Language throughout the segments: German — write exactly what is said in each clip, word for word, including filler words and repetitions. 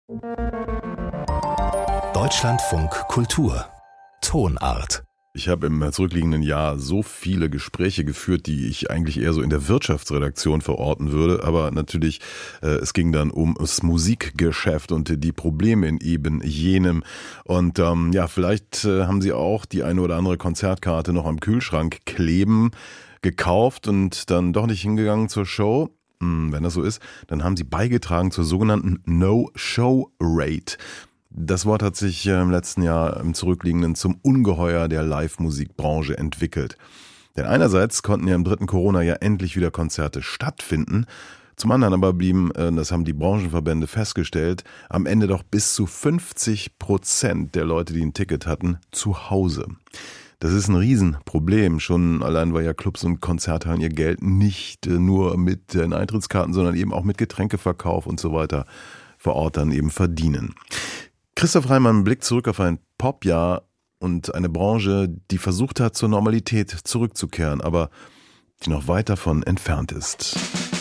Deutschlandfunk Kultur Tonart. Ich habe im zurückliegenden Jahr so viele Gespräche geführt, die ich eigentlich eher so in der Wirtschaftsredaktion verorten würde. Aber natürlich, äh, es ging dann um das Musikgeschäft und die Probleme in eben jenem. Und ähm, ja, vielleicht äh, haben Sie auch die eine oder andere Konzertkarte noch am Kühlschrank kleben, gekauft und dann doch nicht hingegangen zur Show. Hm, wenn das so ist, dann haben Sie beigetragen zur sogenannten No-Show-Rate. Das Wort hat sich im letzten Jahr im Zurückliegenden zum Ungeheuer der Live-Musikbranche entwickelt. Denn einerseits konnten ja im dritten Corona-Jahr endlich wieder Konzerte stattfinden, zum anderen aber blieben, das haben die Branchenverbände festgestellt, am Ende doch bis zu fünfzig Prozent der Leute, die ein Ticket hatten, zu Hause. Das ist ein Riesenproblem, schon allein weil ja Clubs und Konzerthallen ihr Geld nicht nur mit den Eintrittskarten, sondern eben auch mit Getränkeverkauf und so weiter vor Ort dann eben verdienen. Christoph Reimann blickt zurück auf ein Popjahr und eine Branche, die versucht hat, zur Normalität zurückzukehren, aber die noch weit davon entfernt ist.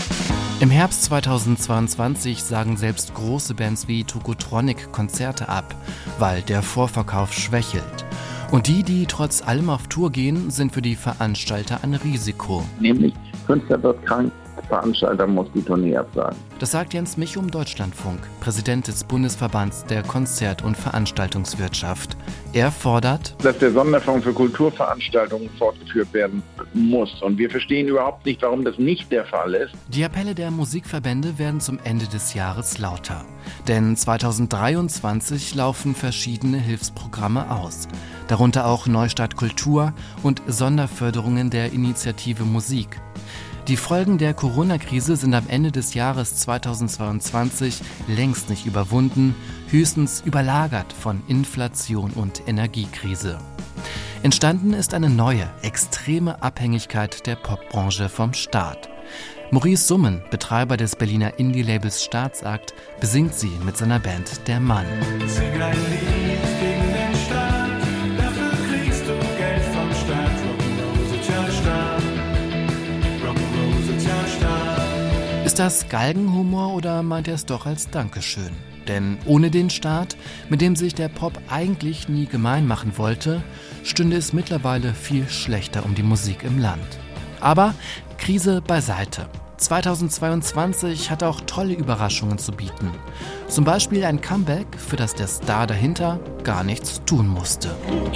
Im Herbst zweitausendzweiundzwanzig sagen selbst große Bands wie Tokotronic Konzerte ab, weil der Vorverkauf schwächelt. Und die, die trotz allem auf Tour gehen, sind für die Veranstalter ein Risiko. Nämlich, Künstler wird krank, Veranstalter muss die Tournee absagen. Das sagt Jens Michum, Deutschlandfunk, Präsident des Bundesverbands der Konzert- und Veranstaltungswirtschaft. Er fordert, dass der Sonderfonds für Kulturveranstaltungen fortgeführt werden muss. Und wir verstehen überhaupt nicht, warum das nicht der Fall ist. Die Appelle der Musikverbände werden zum Ende des Jahres lauter. Denn zweitausenddreiundzwanzig laufen verschiedene Hilfsprogramme aus. Darunter auch Neustart Kultur und Sonderförderungen der Initiative Musik. Die Folgen der Corona-Krise sind am Ende des Jahres zweitausendzweiundzwanzig längst nicht überwunden, höchstens überlagert von Inflation und Energiekrise. Entstanden ist eine neue, extreme Abhängigkeit der Popbranche vom Staat. Maurice Summen, Betreiber des Berliner Indie-Labels Staatsakt, besingt sie mit seiner Band Der Mann. Sing ein Lied gegen den Staat, dafür kriegst du Geld vom Staat. Rock'n'Roll Sozialstaat, Rock'n'Roll Sozialstaat. Ist das Galgenhumor oder meint er es doch als Dankeschön? Denn ohne den Staat, mit dem sich der Pop eigentlich nie gemein machen wollte, stünde es mittlerweile viel schlechter um die Musik im Land. Aber Krise beiseite. zweitausendzweiundzwanzig hat auch tolle Überraschungen zu bieten. Zum Beispiel ein Comeback, für das der Star dahinter gar nichts tun musste.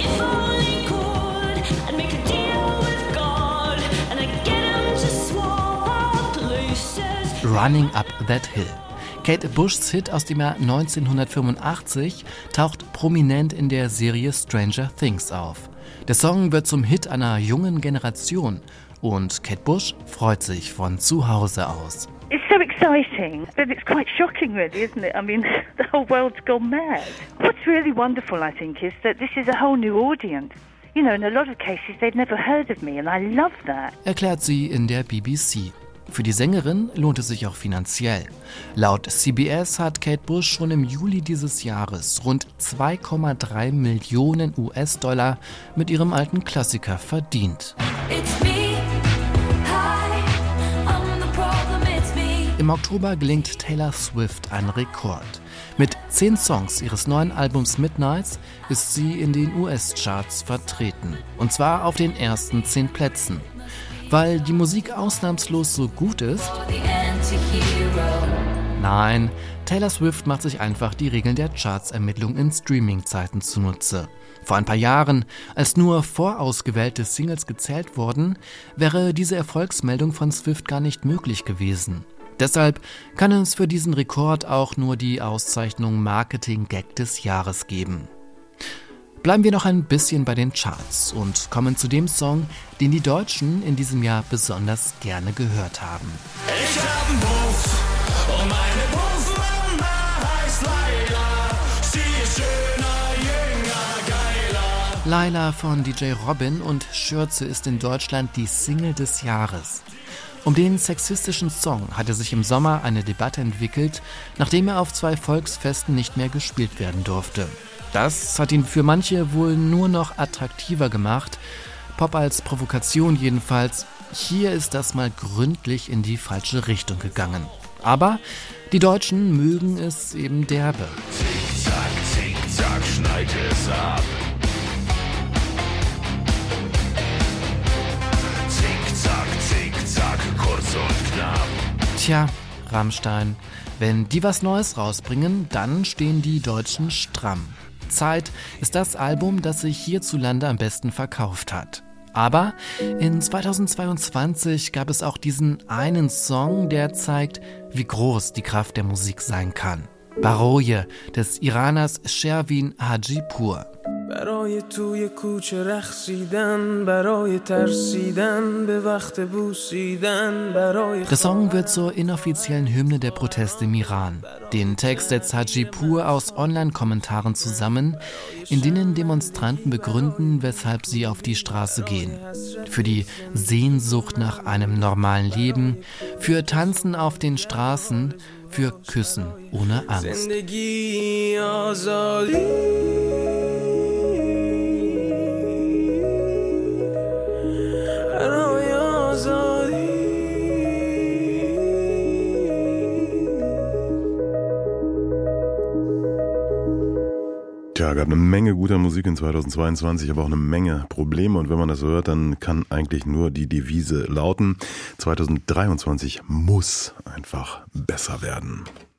Running Up That Hill. Kate Bushs Hit aus dem Jahr neunzehnhundertfünfundachtzig taucht prominent in der Serie Stranger Things auf. Der Song wird zum Hit einer jungen Generation und Kate Bush freut sich von zu Hause aus. It's so exciting, but it's quite shocking really, isn't it? I mean, the whole world's gone mad. What's really wonderful, I think, is that this is a whole new audience. You know, in a lot of cases they've never heard of me and I love that. Erklärt sie in der B B C. Für die Sängerin lohnt es sich auch finanziell. Laut C B S hat Kate Bush schon im Juli dieses Jahres rund zwei Komma drei Millionen U S-Dollar mit ihrem alten Klassiker verdient. Im Oktober gelingt Taylor Swift ein Rekord. Mit zehn Songs ihres neuen Albums Midnights ist sie in den U S-Charts vertreten. Und zwar auf den ersten zehn Plätzen. Weil die Musik ausnahmslos so gut ist? Nein, Taylor Swift macht sich einfach die Regeln der Charts-Ermittlung in Streaming-Zeiten zunutze. Vor ein paar Jahren, als nur vorausgewählte Singles gezählt wurden, wäre diese Erfolgsmeldung von Swift gar nicht möglich gewesen. Deshalb kann es für diesen Rekord auch nur die Auszeichnung Marketing-Gag des Jahres geben. Bleiben wir noch ein bisschen bei den Charts und kommen zu dem Song, den die Deutschen in diesem Jahr besonders gerne gehört haben. Ich hab einen Puff und meine Puffmama heißt Laila. Sie ist schöner, jünger, geiler. Laila von D J Robin und Schürze ist in Deutschland die Single des Jahres. Um den sexistischen Song hatte sich im Sommer eine Debatte entwickelt, nachdem er auf zwei Volksfesten nicht mehr gespielt werden durfte. Das hat ihn für manche wohl nur noch attraktiver gemacht. Pop als Provokation jedenfalls. Hier ist das mal gründlich in die falsche Richtung gegangen. Aber Die Deutschen mögen es eben derbe. Zick-Zack, Zick-Zack, schneid es ab. Zick-Zack, Zick-Zack, kurz und knapp. Tja, Rammstein, wenn die was Neues rausbringen, dann stehen die Deutschen stramm. Zeit ist das Album, das sich hierzulande am besten verkauft hat. Aber in zweitausendzweiundzwanzig gab es auch diesen einen Song, der zeigt, wie groß die Kraft der Musik sein kann. Baroje des Iraners Shervin Hajipur. برای توی کوچه رقصیدن برای ترسیدن به وقت بوسیدن برای Der Song wird zur inoffiziellen Hymne der Proteste im Iran. Den Text setzt Hajipur aus Online-Kommentaren zusammen, in denen Demonstranten begründen, weshalb sie auf die Straße gehen. Für die Sehnsucht nach einem normalen Leben, für Tanzen auf den Straßen, für Küssen ohne Angst. زندگی آزادی برای آزادی Tja, gab eine Menge guter Musik in zweitausendzweiundzwanzig, aber auch eine Menge Probleme. Und wenn man das hört, dann kann eigentlich nur die Devise lauten, zweitausenddreiundzwanzig muss einfach besser werden.